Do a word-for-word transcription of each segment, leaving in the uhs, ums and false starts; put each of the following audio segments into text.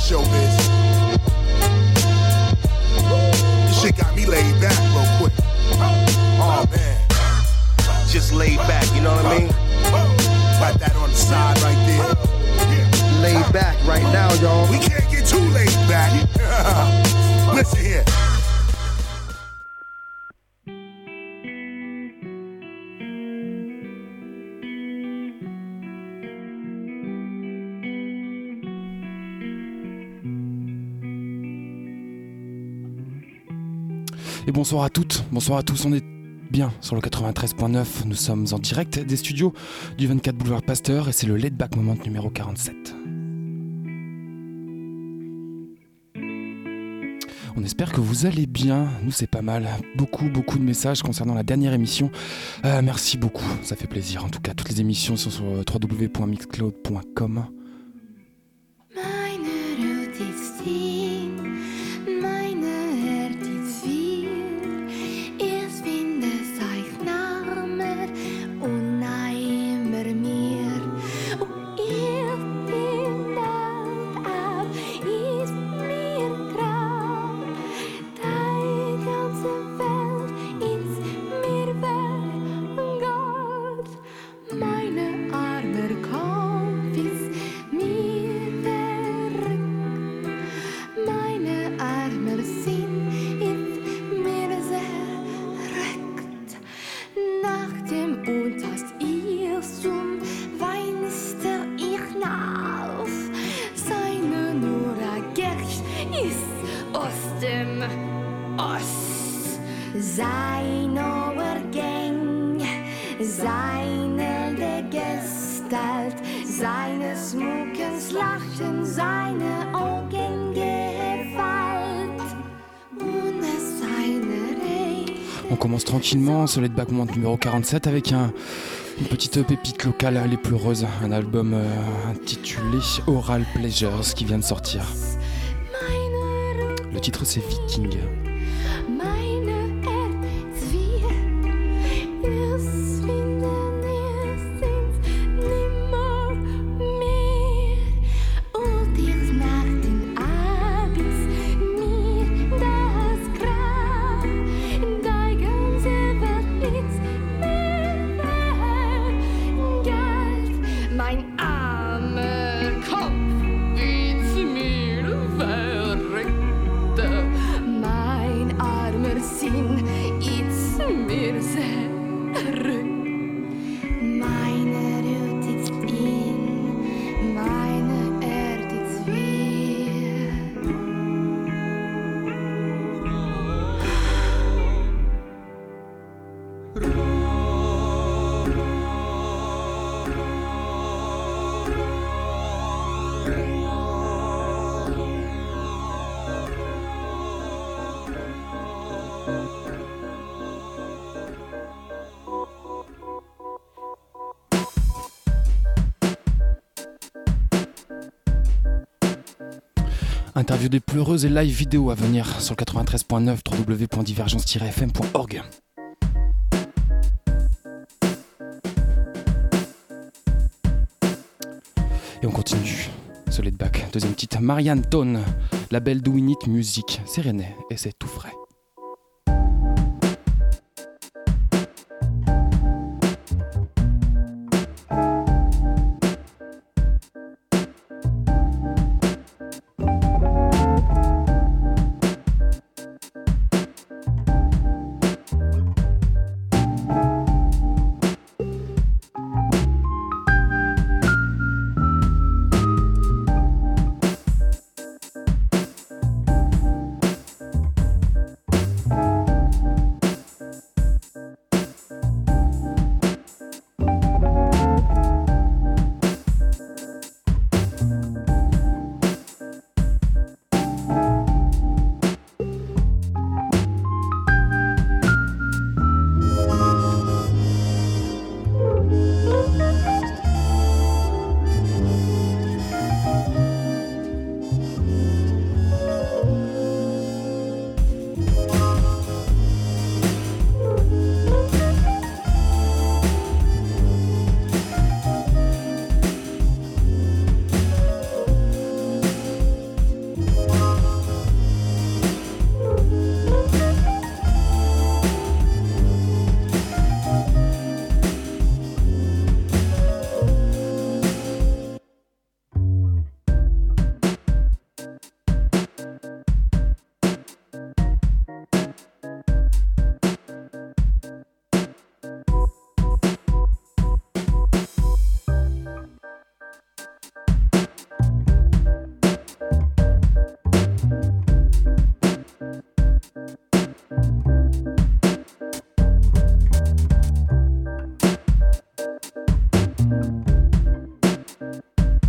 showbiz. This shit got me laid back real quick. Oh man, just laid back, you know what I mean? Got that on the side right there. Laid back right now, y'all. We can't get too laid back. Listen here. Et bonsoir à toutes, bonsoir à tous, on est bien sur le quatre-vingt-treize point neuf, nous sommes en direct des studios du vingt-quatre boulevard Pasteur et c'est le Laid Back Moment numéro quarante-sept. On espère que vous allez bien, nous c'est pas mal, beaucoup beaucoup de messages concernant la dernière émission, euh, merci beaucoup, ça fait plaisir, en tout cas toutes les émissions sont sur w w w point mixcloud point com. On commence tranquillement ce Laid Back Moment numéro quarante-sept avec un, une petite pépite locale, Les Pleureuses, un album euh, intitulé Oral Pleasures qui vient de sortir. Le titre c'est Viking. Interview des Pleureuses et live vidéo à venir sur le quatre-vingt-treize point neuf, w w w point divergence tiret f m point org. Et on continue ce Laid Back. Deuxième titre, Marianne Tone, label Do We Need Music. C'est René et c'est tout frais.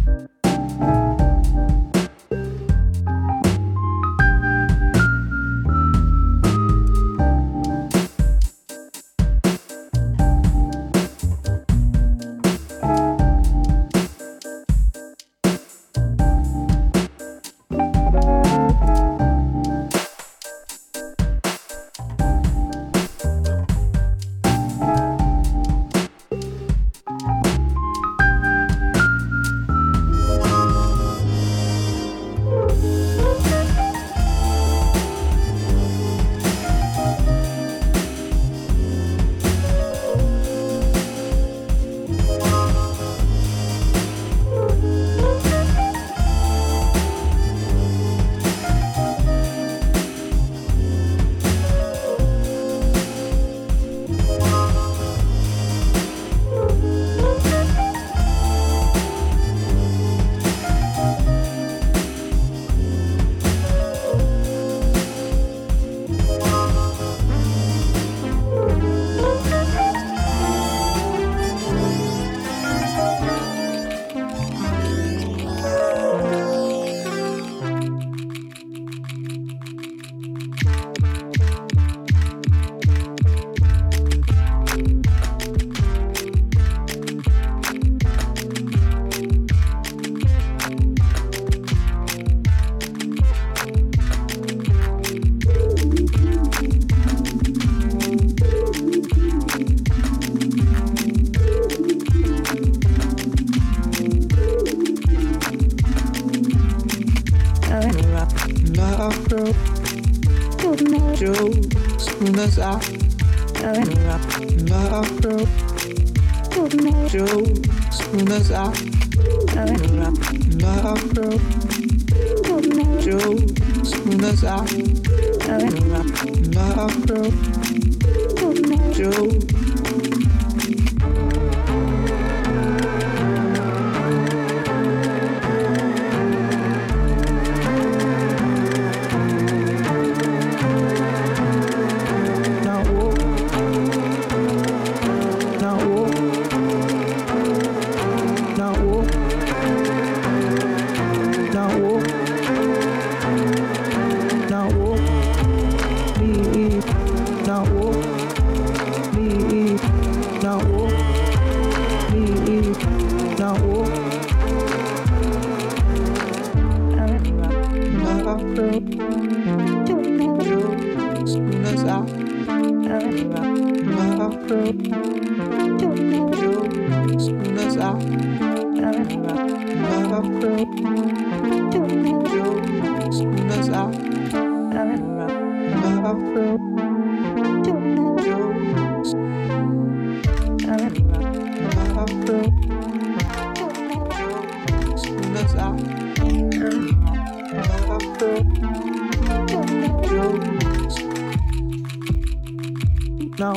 No.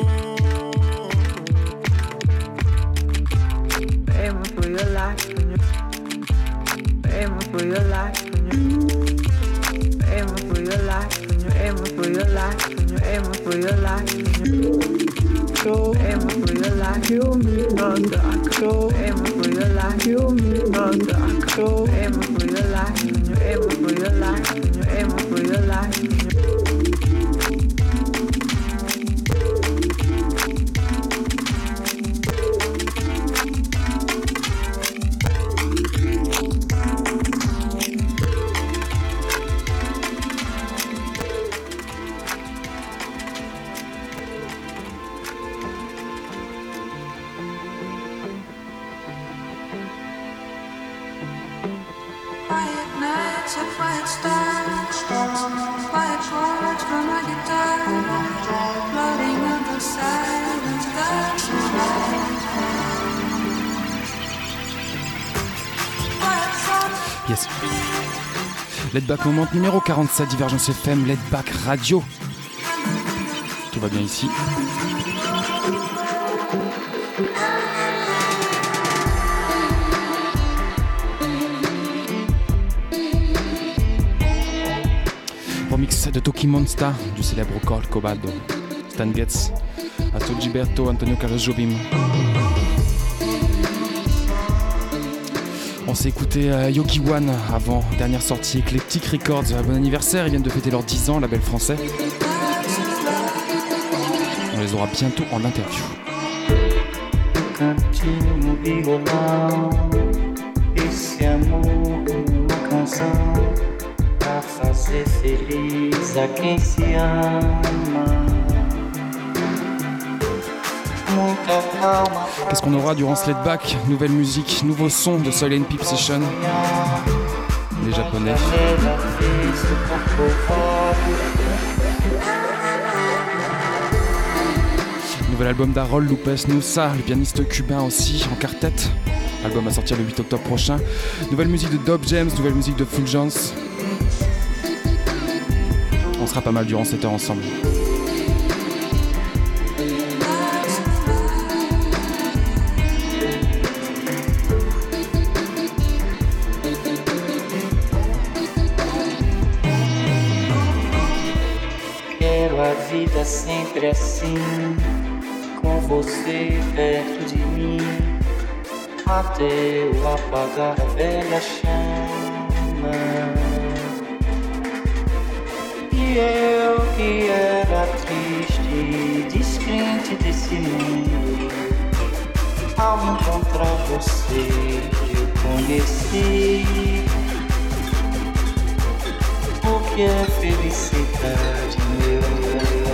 Aiming for your life, aiming for your life, aiming for your life, aiming for your life, aiming for your life, so aiming for your life, you me not the so aiming for your life, you me not the so aiming for your life, aiming for your life, aiming for your life. Yes. Let Back Moment numéro quarante-sept, Divergence F M, Let Back Radio. Tout va bien ici. Remix de Toki Monsta du célèbre Col Cobaldo, Stan Getz, Astro Gilberto, Antonio Carlos Jobim. On s'est écouté euh, Yogi One avant, dernière sortie Eclectic Records. Bon anniversaire, ils viennent de fêter leurs dix ans, label français. On les aura bientôt en interview. Cantinho violão, esse amor numa canção pra fazer feliz a quem se ama. Qu'est-ce qu'on aura durant ce laid-back? Nouvelle musique, nouveau son de Soil and Peep Session. Les Japonais. Nouvel album d'Harold Lopez Nussa, le pianiste cubain aussi, en quartet. L'album va sortir le huit octobre prochain. Nouvelle musique de Dob James, nouvelle musique de Fulgence. On sera pas mal durant cette heure ensemble. Vida sempre assim, com você perto de mim, até eu apagar a velha chama. E eu que era triste, descrente desse mundo, ao encontrar você eu conheci o que é felicidade, meu.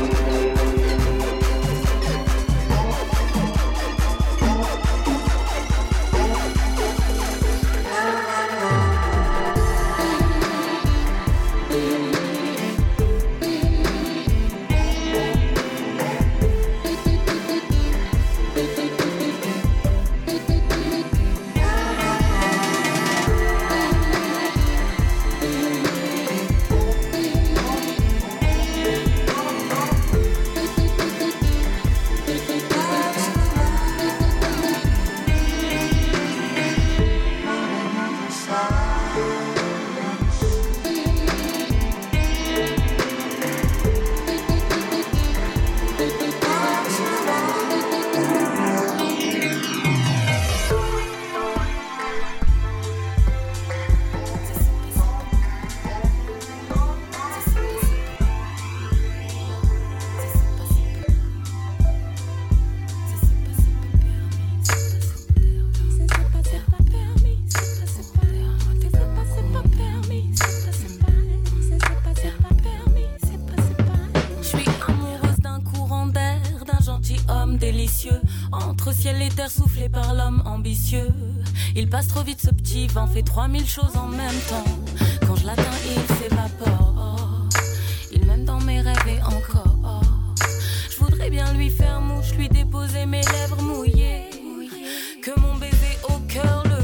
Il passe trop vite, ce petit vent fait trois mille choses en même temps. Quand je l'atteins, il s'évapore. Il m'aime dans mes rêves et encore. Je voudrais bien lui faire mouche, lui déposer mes lèvres mouillées. Que mon baiser au cœur le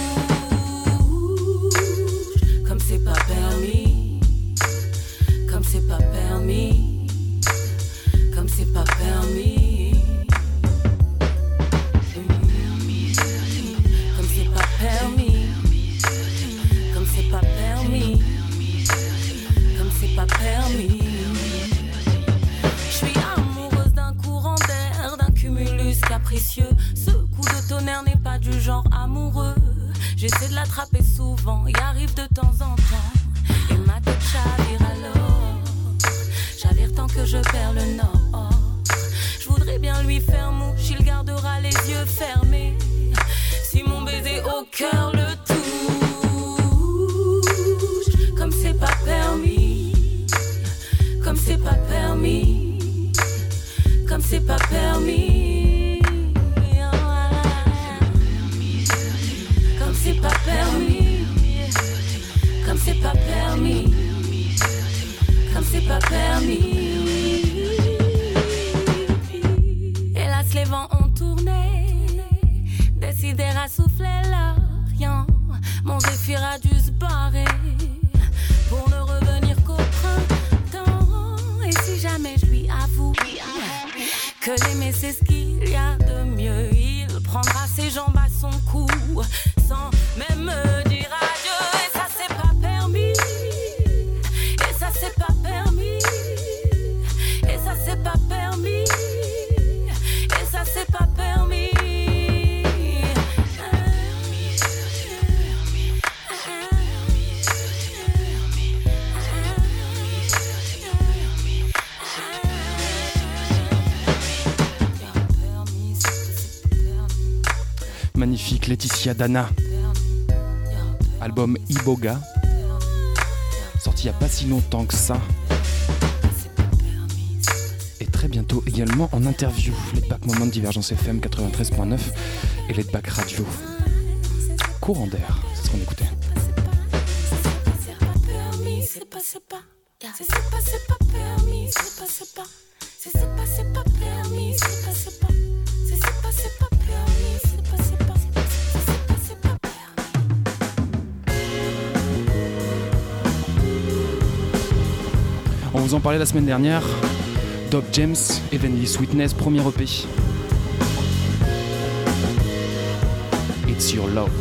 touche. Comme c'est pas permis. Comme c'est pas permis. Comme c'est pas permis. Permis. Je suis amoureuse d'un courant d'air, d'un cumulus capricieux. Ce coup de tonnerre n'est pas du genre amoureux. J'essaie de l'attraper souvent, y arrive de temps en temps. Et ma tête chavire alors. Chavire tant que je perds le nord. Je voudrais bien lui faire mouche, il gardera les yeux fermés. Si mon baiser au cœur le touche. Comme c'est pas permis. Comme c'est pas permis, comme c'est pas permis, comme c'est pas permis, comme c'est pas permis, comme c'est pas permis. Hélas les vents ont tourné, décidé à souffler l'Orient. Mon zéphyr a dû se barrer pour ne revenir qu'au printemps. Et si jamais je lui avoue que l'aimer c'est ce qu'il y a de mieux, il prendra ses jambes à son cou sans même me dire adieu. Et ça c'est pas permis, et ça c'est pas permis, et ça c'est pas permis, et ça c'est pas permis. magnifique Laetitia Dana. Album Iboga, sorti il n'y a pas si longtemps que ça. Et très bientôt également en interview. Laidback Moment, Divergence F M quatre-vingt-treize point neuf et Laidback Radio. Courant d'air, c'est ce qu'on écoutait. C'est pas, c'est pas, c'est pas, c'est pas permis, c'est pas, c'est pas, c'est pas, c'est pas permis, c'est pas, c'est pas, c'est pas, c'est pas permis, c'est pas, c'est pas, c'est pas, c'est pas On vous en parlait la semaine dernière. Doc James, Heavenly Sweetness, premier E P. It's Your Love.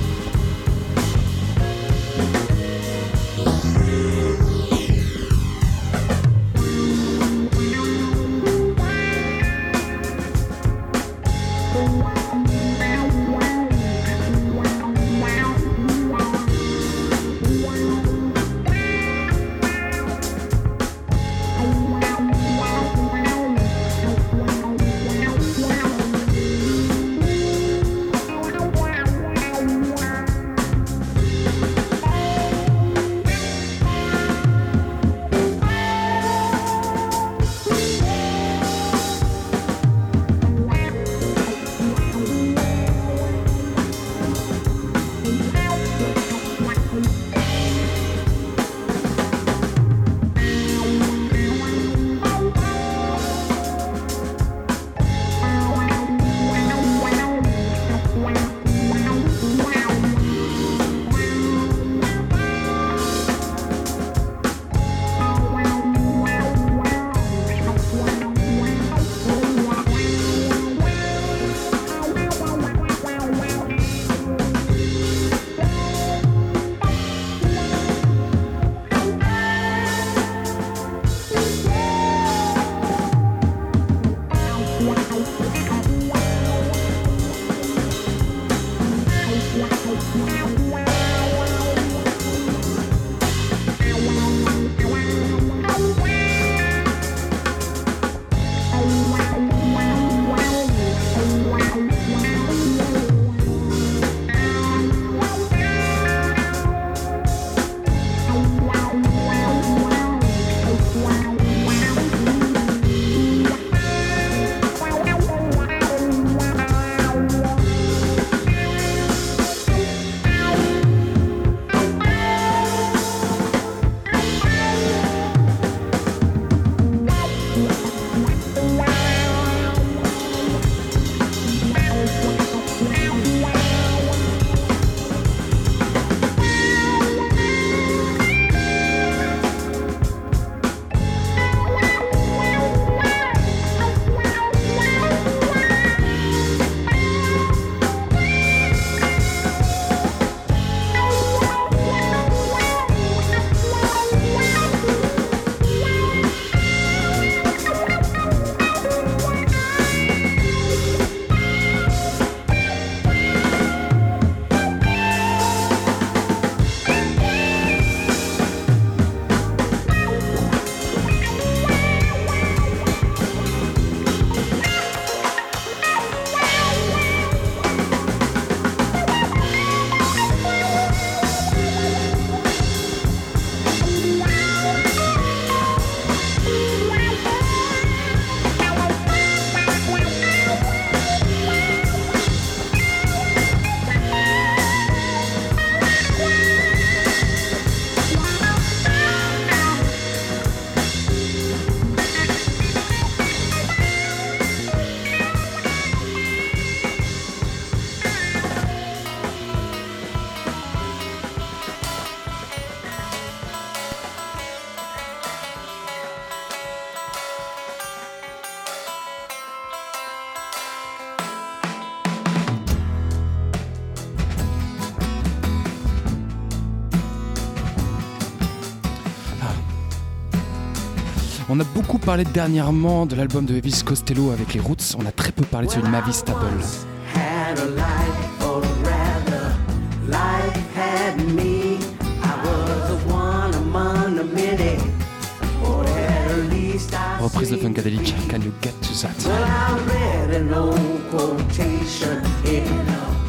On a beaucoup parlé dernièrement de l'album de Elvis Costello avec les Roots. On a très peu parlé de celui de Mavis Staples. Reprise de Funkadelic, Can You Get To That?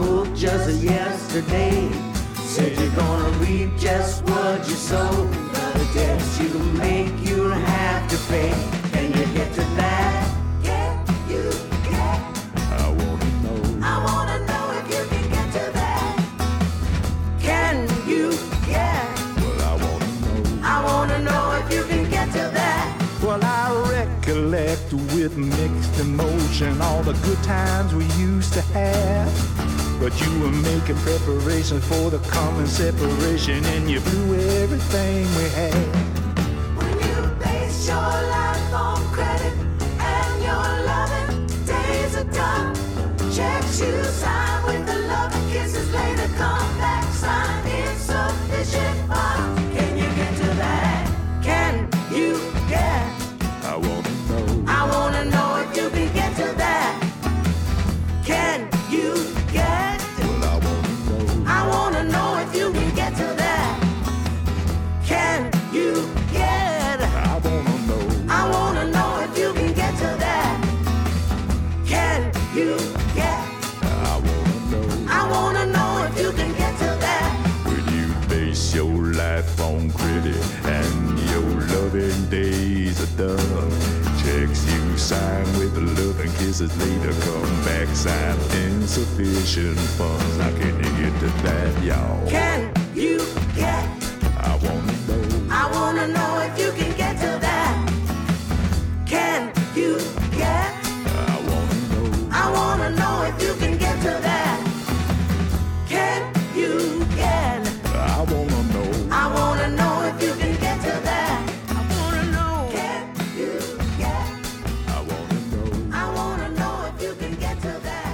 just yesterday. Said you're gonna reap just what you sow. The debts you make, you'll have to pay. Can you get to that? Can you get? I wanna know. I wanna know if you can get to that. Can you get? Well, I wanna know. I wanna know if you can get to that. Well, I recollect with mixed emotion all the good times we used to have. But you were making preparations for the coming separation, and you blew everything we had. When you base your life on credit and your loving days are done, checks you sign with the love and kisses later come back, sign insufficient funds. Can you get to that? Can you get? I wanna know. I wanna know if you can get to that. Can you get? Well, I wanna know. I wanna know if you can get to that. Can you get? I wanna know. I wanna know if you can get to that. Can you get? I wanna know. I wanna know if you can get to that. When you base your life on credit and your loving days are done, checks you sign with love and kisses later come back, sign insufficient funds. Now can you get to that, y'all? Can you get? I wanna know. I wanna know if you can get to that. Can you get? I wanna know. I wanna know if you can get to that. Can you get? I wanna know. I wanna know if you can get to that. I wanna know. Can you get? I wanna know. I wanna know if you can get to that.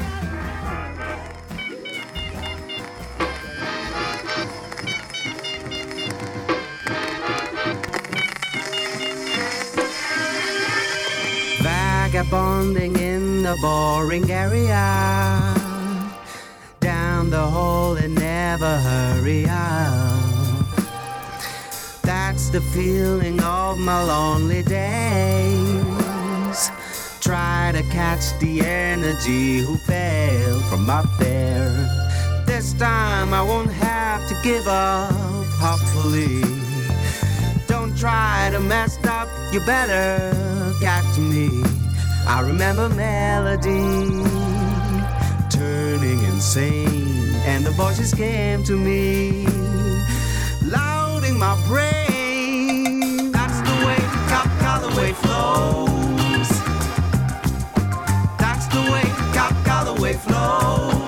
Vagabonding in the boring area, down the hole and never hurry up. That's the feeling of my lonely days. Try to catch the energy who fell from up there. This time I won't have to give up, hopefully. Don't try to mess up, you better catch me. I remember melody turning insane, and the voices came to me, loud in my brain. That's the way Cap Calloway flows. That's the way Cap Calloway flows.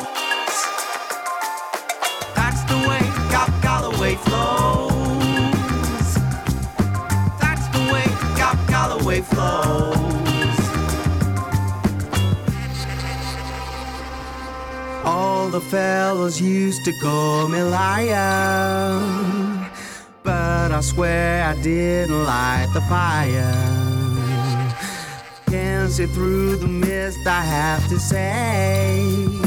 That's the way Cap Calloway flows. That's the way Cap Calloway flows. All the fellows used to call me liar, but I swear I didn't light the fire. Can't see through the mist, I have to say.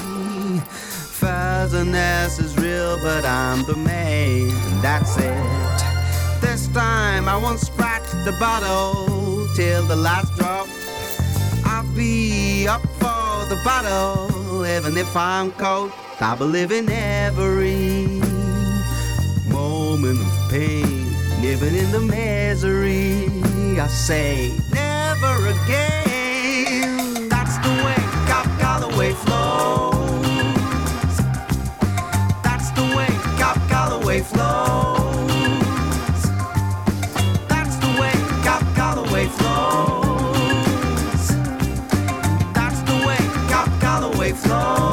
Furtherance is real, but I'm the main, and that's it. This time I won't scratch the bottle till the last drop. I'll be up for the bottle, even if I'm cold. I believe in every moment of pain, even in the misery. I say never again. That's the way Cap Calloway flows. That's the way Cap Calloway flows. That's the way Cap Calloway flows. That's the way Cap Calloway flows.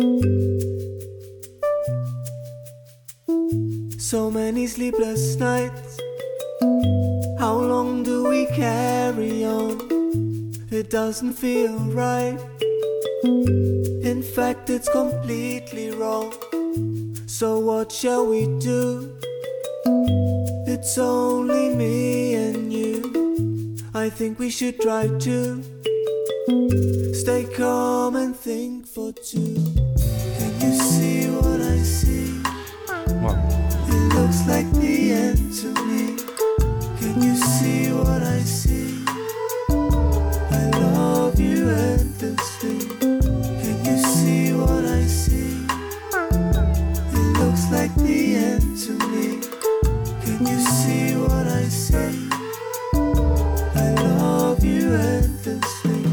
So many sleepless nights. How long do we carry on? It doesn't feel right. In fact, it's completely wrong. So what shall we do? It's only me and you. I think we should try to stay calm and think for two. Can you see what I see? Wow. It looks like the end to me. Can you see what I see? I love you endlessly. Can you see what I see? It looks like the end to me. Can you see what I see? I love you endlessly.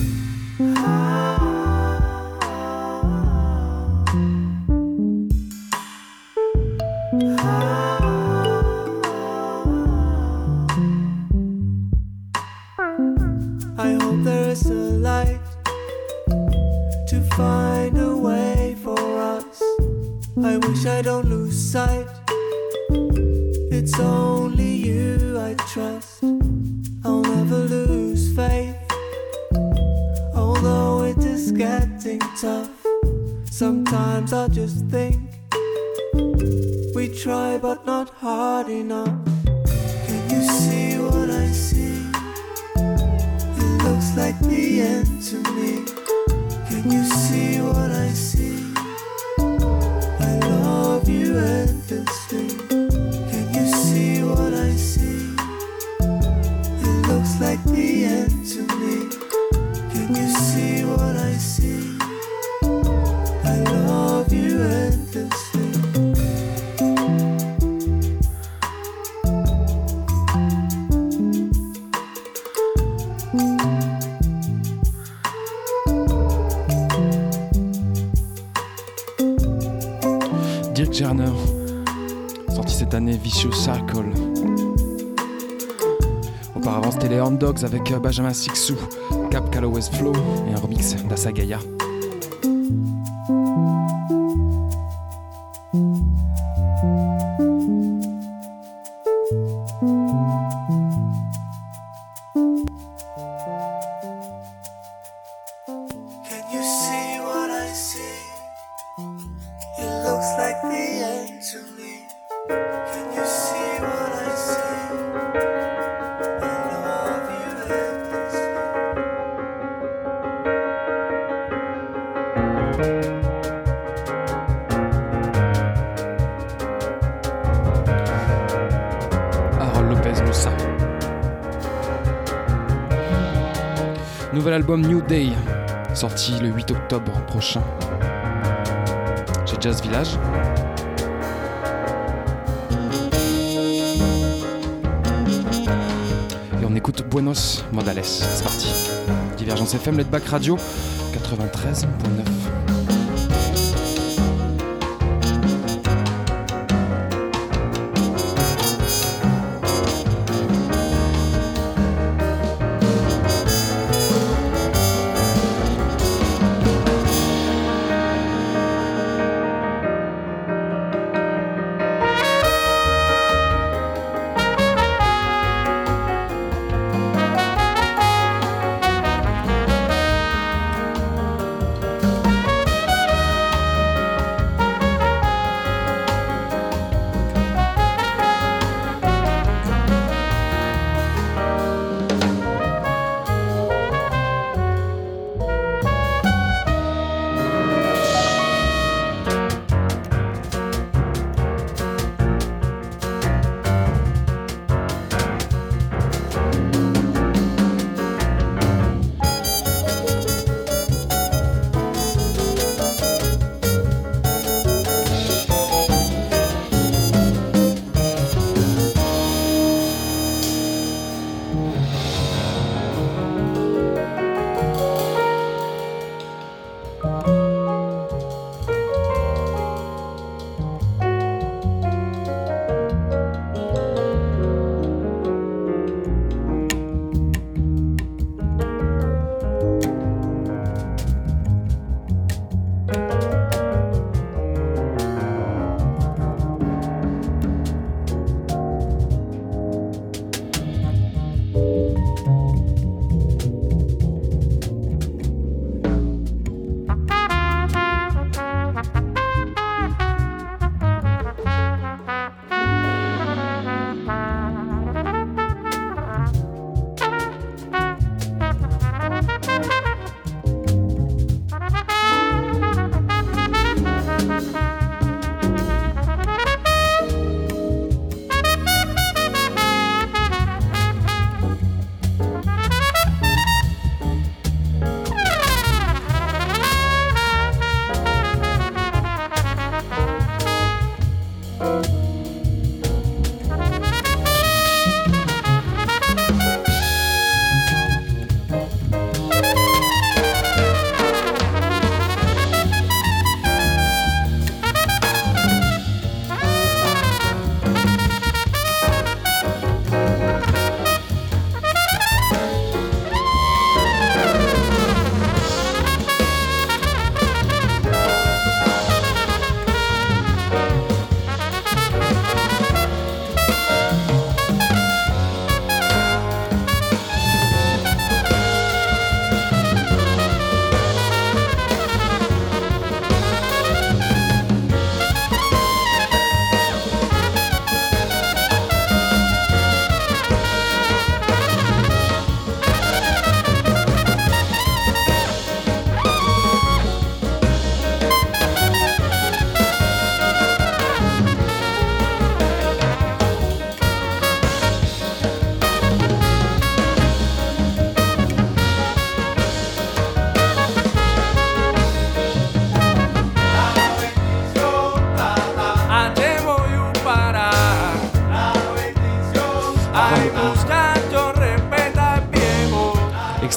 I hope there is a light to find a way for us. I wish I don't lose sight. It's only you I trust. I'll never lose faith, although it is getting tough. Sometimes I just think we try but not hard enough. Can you see what I see? It looks like the end to me. Can you see what I see? I love you endlessly. Can you see what I see? It looks like the end to me. Can you see what I see? I love you endlessly. Dirk Jarner, sorti cette année, Vicious Circle. Auparavant, c'était les Horn Dogs avec Benjamin Sixou, Cap Calloway's Flow et un remix d'Asagaya. Can you see what I see? It looks like the end to me. Can you see what I see? I love you endlessly. Harold Lopez Moussa. Nouvel album New Day, sorti le huit octobre prochain chez Jazz Village. Et on écoute Buenos Modales, c'est parti. Divergence F M, Let Back Radio, quatre-vingt-treize virgule neuf.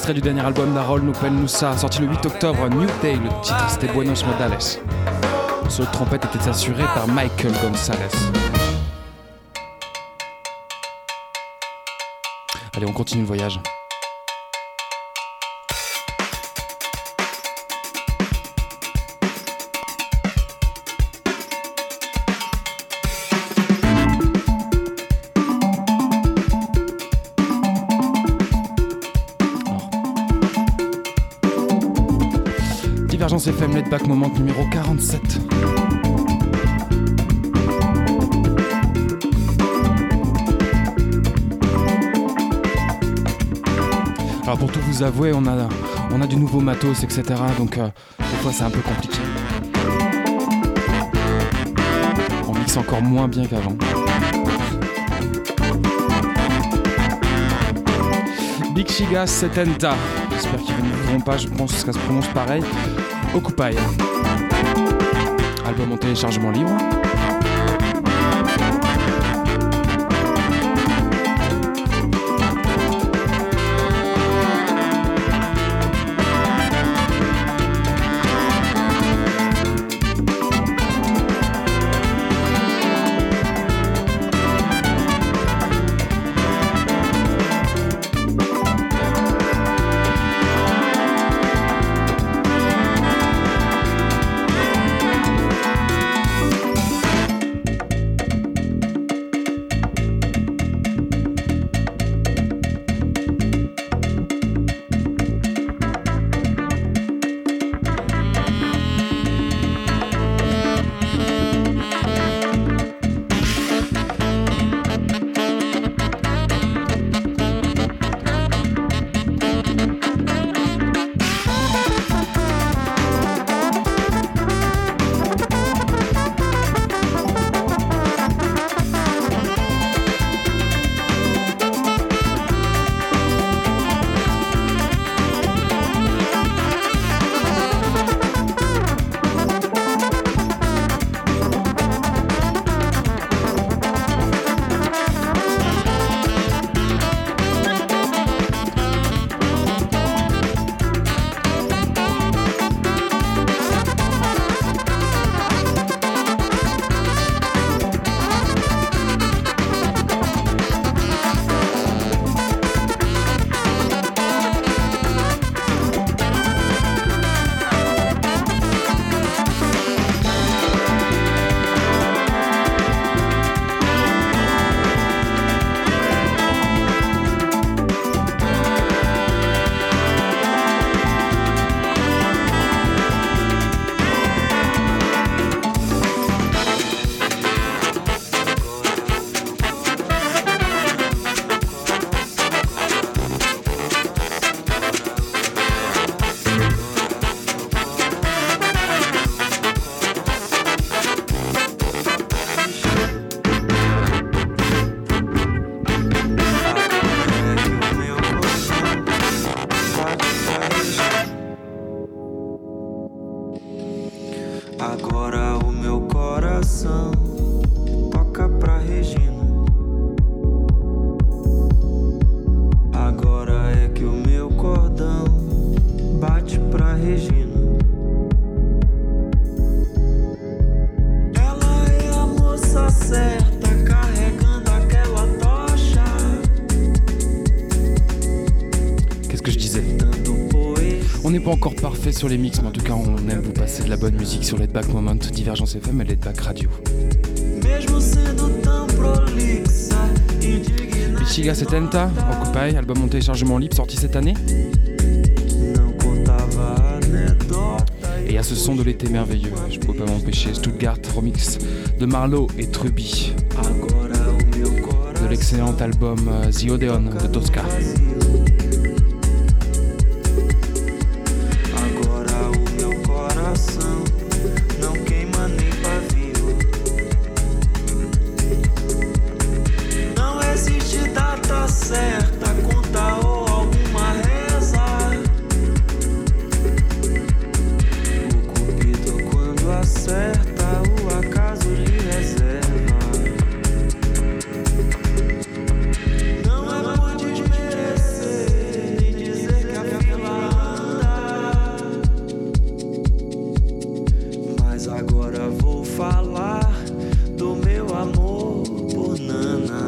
extrait du dernier album d'Harold Nopel Noussa, sorti le huit octobre, New Day. Le titre c'était Buenos Modales. Le solo de trompette était assuré par Michael Gonzalez. Allez, on continue le voyage. Divergence F M, Let Back Moment numéro quarante-sept. Alors pour tout vous avouer, on a, on a du nouveau matos, et cetera. Donc euh, des fois c'est un peu compliqué. On mixe encore moins bien qu'avant. Big Chiga Setenta. J'espère qu'ils ne me diront pas, je pense que ça se prononce pareil. Occupy. Album en téléchargement libre. Agora o meu coração toca pra Regina. Agora é que o meu cordão bate pra Regina. Ela é a moça certa carregando aquela tocha. Qu'est-ce que je disais? On n'est pas encore parfait sur les mix, mais en tout cas on aime vous passer de la bonne musique sur Let Back Moment, Divergence F M et Let Back Radio. Bichiga Setenta, Occupy, album en téléchargement libre sorti cette année. Et il y a ce son de l'été merveilleux, je ne peux pas m'empêcher, Stuttgart remix de Marlowe et Truby, de l'excellent album The Odeon de Tosca. Não é por desmerecer Agora vou falar do meu amor por Nana.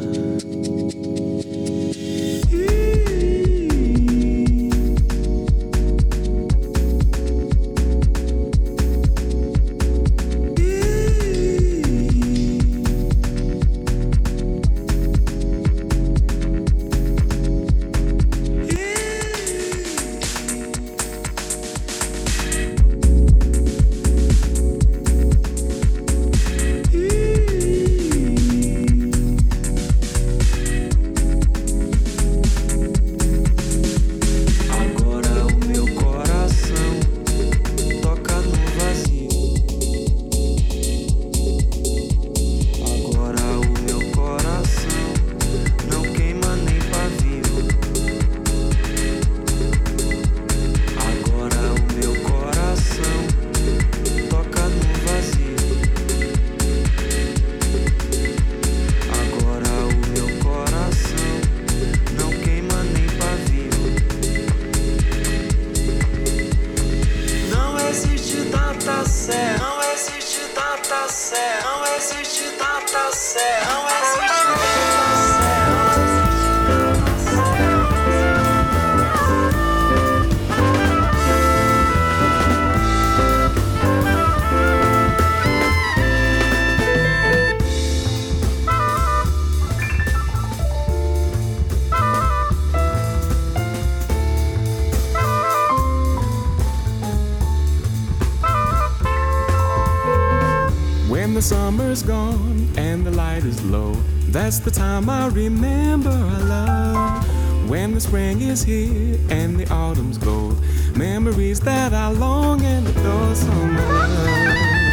Summer's gone and the light is low. That's the time I remember our love. When the spring is here and the autumn's gold. Memories that I long and adore so much.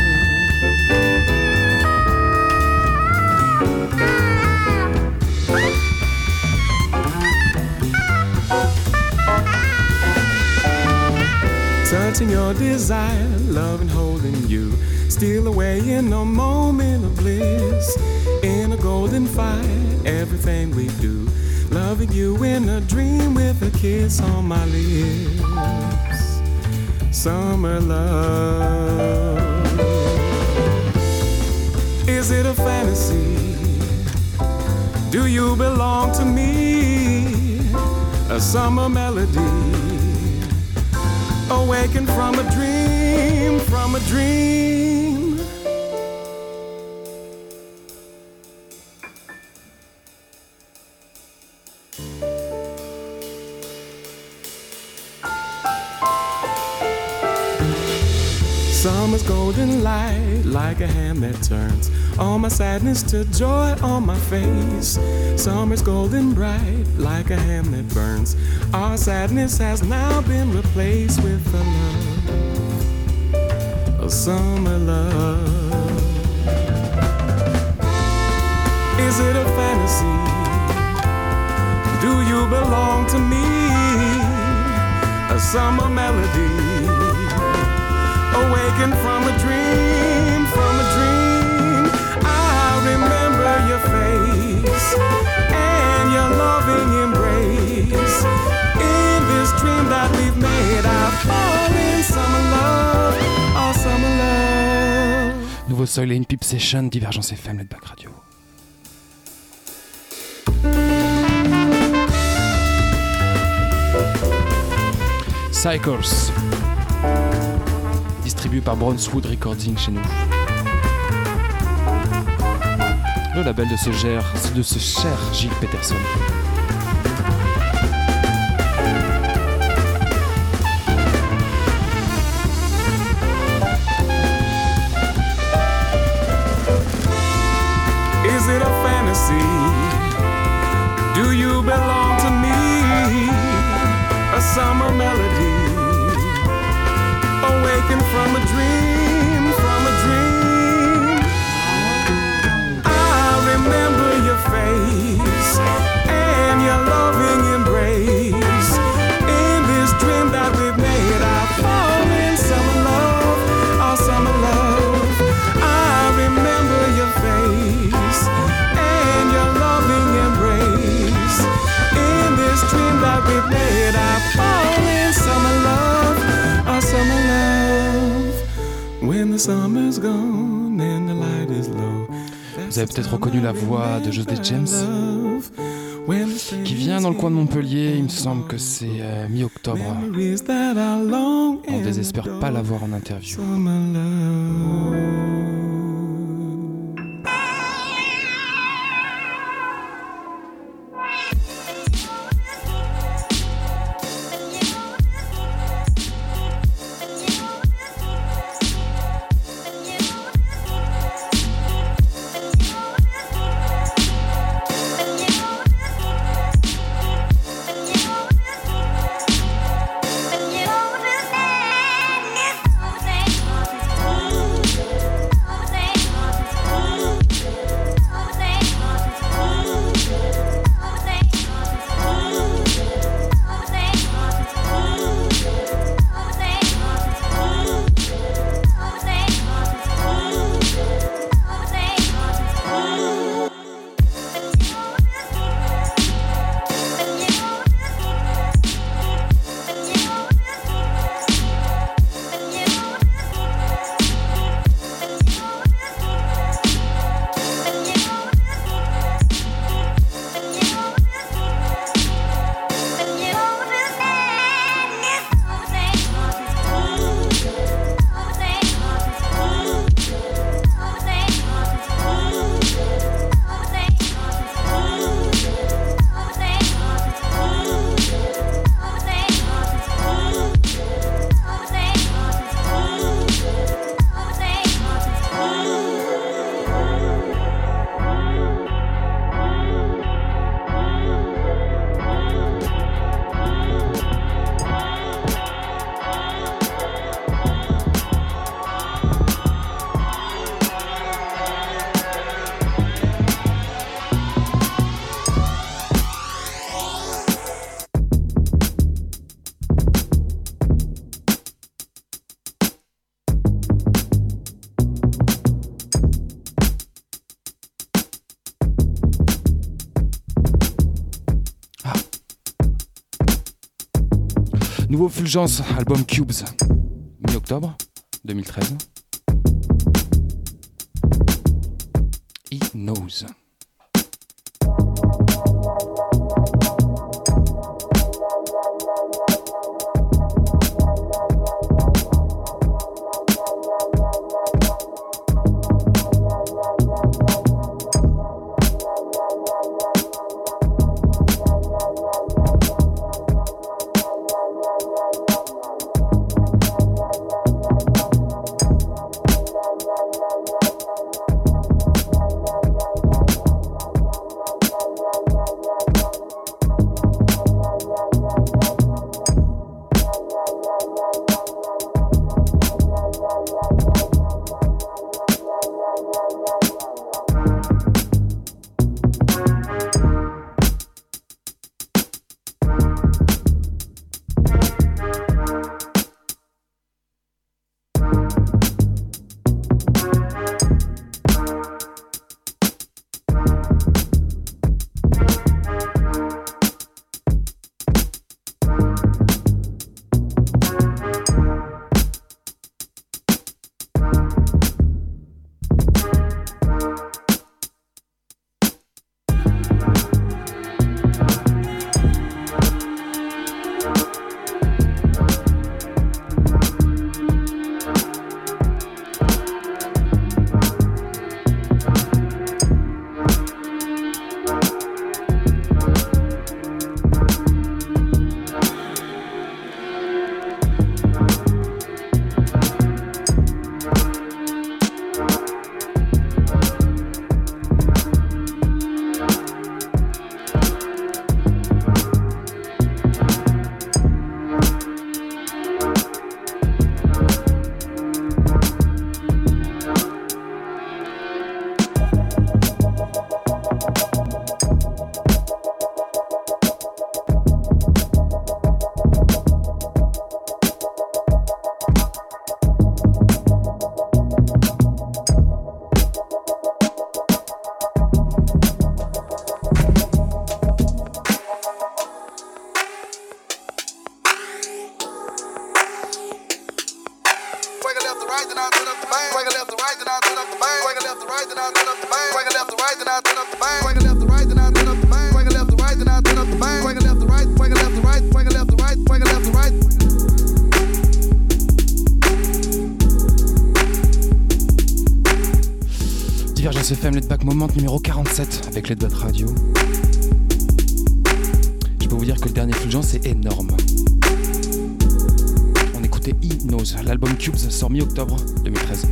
Touching your desire, loving, holding you. Steal away in a moment of bliss. In a golden fire, everything we do. Loving you in a dream with a kiss on my lips. Summer love. Is it a fantasy? Do you belong to me? A summer melody. Awakened from a dream, from a dream. Summer's golden light, like a hand that turns all my sadness to joy on my face. Summer's golden bright, like a hand that burns. Our sadness has now been replaced with a love, a summer love. Is it a fantasy? Do you belong to me? A summer melody. Awakened from a dream, from a dream. I remember your face and your loving embrace. In this dream that we've made, I fall in summer love, oh summer love. Nouveau Soil and Pip Session, Divergence F M, Letback Radio. Cycles, distribué par Brownswood Recording chez nous. Le label de ce, cher, de ce cher Gilles Peterson. Is it a fantasy? Do you belong to me? A summer melody. Awakened from a dream, from a dream. I remember your face and your loving embrace. In this dream that we've made, I fall in summer love, oh summer love. I remember your face and your loving embrace. In this dream that we've made, I fall in summer love, oh summer love. Vous avez peut-être reconnu la voix de José James qui vient dans le coin de Montpellier. Il me semble que c'est euh, mi-octobre. On désespère pas l'avoir en interview. Nouveau Fulgence, album Cubes, mi-octobre deux mille treize. He Knows. We'll be right back. then I turn up the bang. Swing it left to right, then I turn up the bang. Swing it left to right, then I turn up the bang. Swing it left to right, then I turn up the bang. Swing it left to right, then I turn up the bang. Swing it left to right, swing it left to right, swing it left to right, swing it left to right. Divergence F M, Let Back Moment numéro quarante-sept avec Let Back Radio. Je peux vous dire que le dernier Fulgence est énorme. On écoutait He Knows, l'album Cubes sort mi-octobre deux mille treize.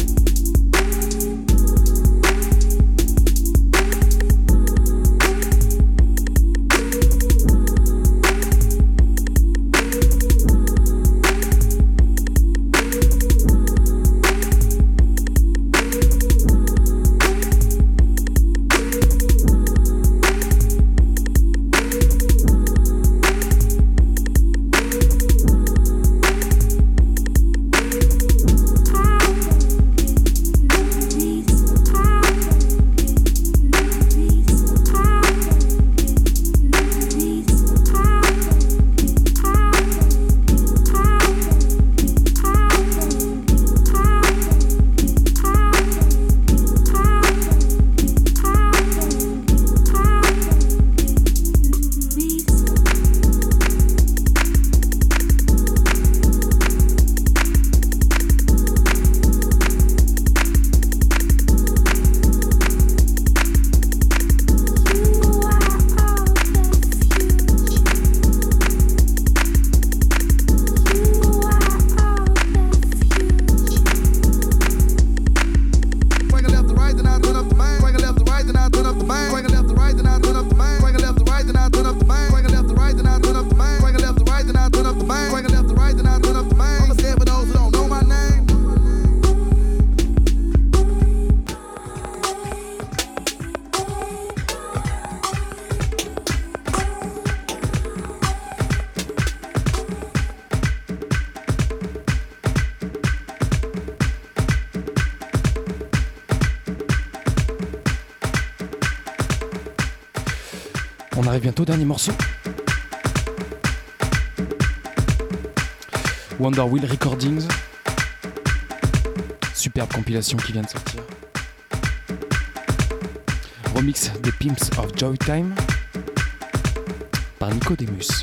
On arrive bientôt au dernier morceau. Wonder Wheel Recordings. Superbe compilation qui vient de sortir. Remix des Pimps of Joytime par Nicodemus.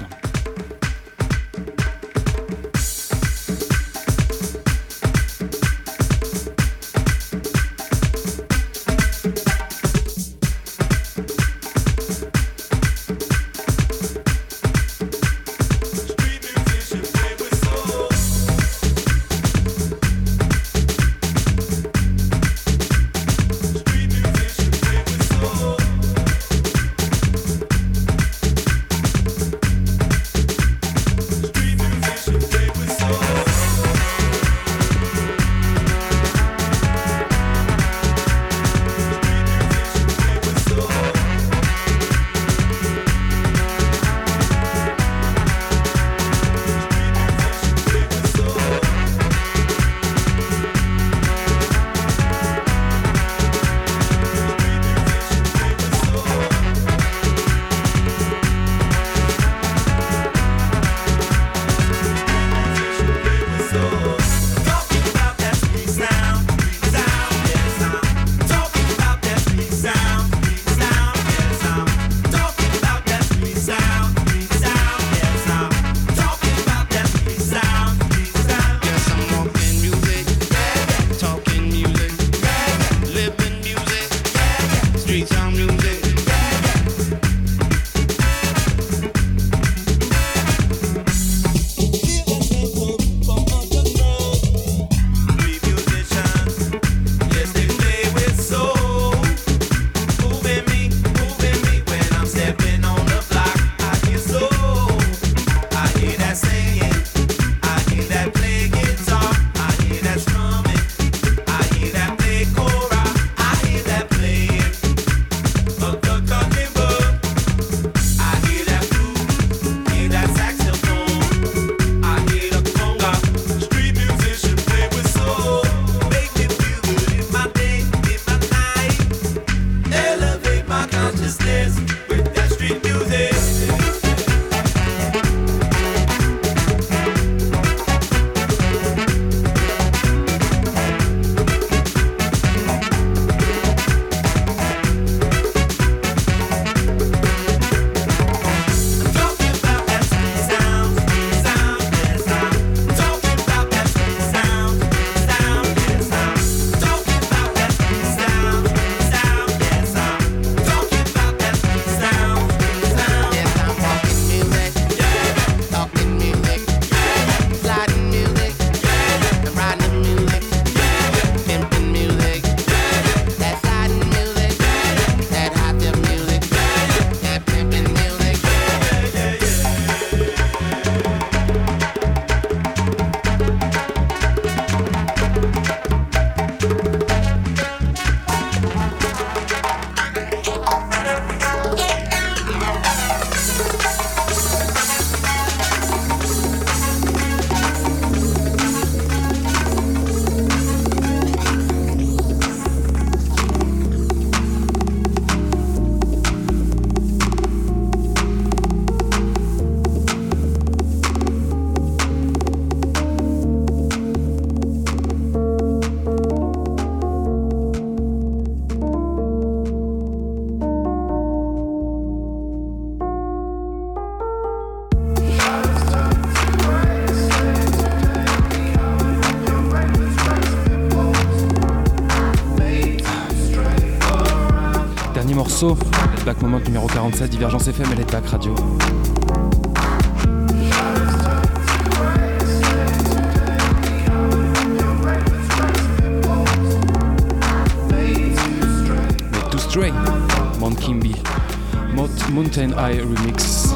morceau. Laid Back Moment numéro quarante-sept, Divergence F M et Laid Back Radio. Made to Stray, Mount Kimby, Mountain High Remix.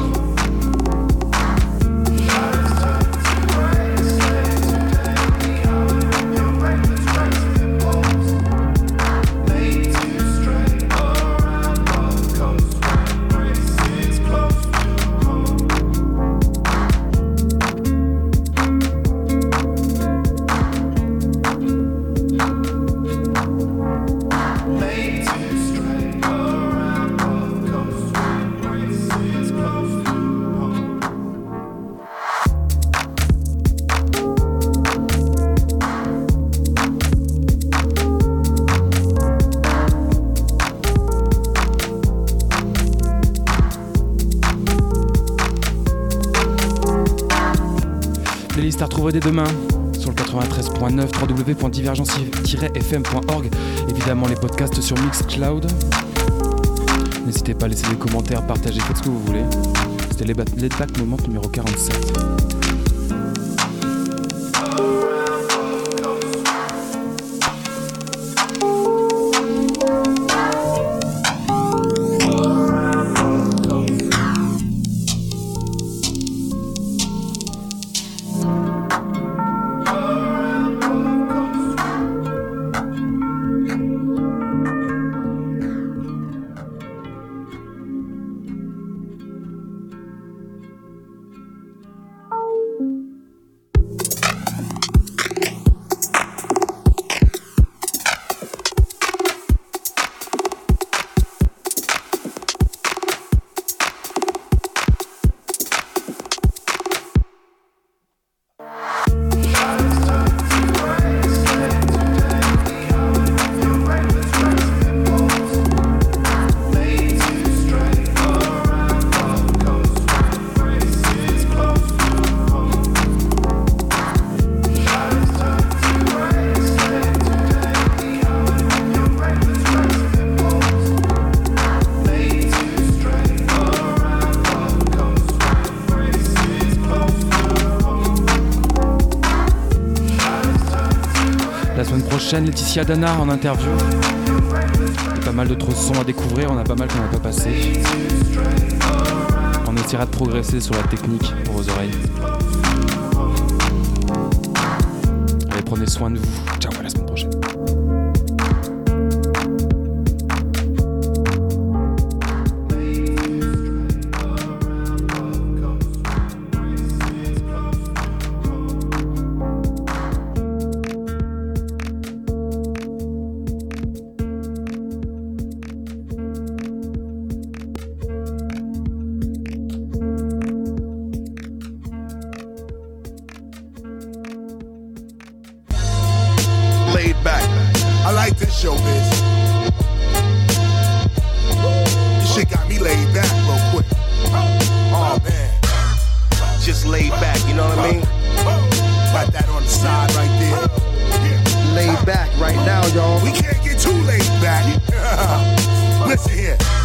À retrouver dès demain sur le quatre-vingt-treize point neuf, w w w point divergence tiret f m point org. Évidemment les podcasts sur Mixcloud. N'hésitez pas à laisser des commentaires, partager, faites ce que vous voulez. C'était Laid Back Moment numéro quarante-sept. Laetitia Dana en interview. Il y a pas mal d'autres sons à découvrir, on a pas mal qu'on n'a pas passé. On essaiera de progresser sur la technique pour vos oreilles. Allez, prenez soin de vous. Ciao, à la semaine prochaine. Laid back right now, y'all. We can't get too laid back. Listen here.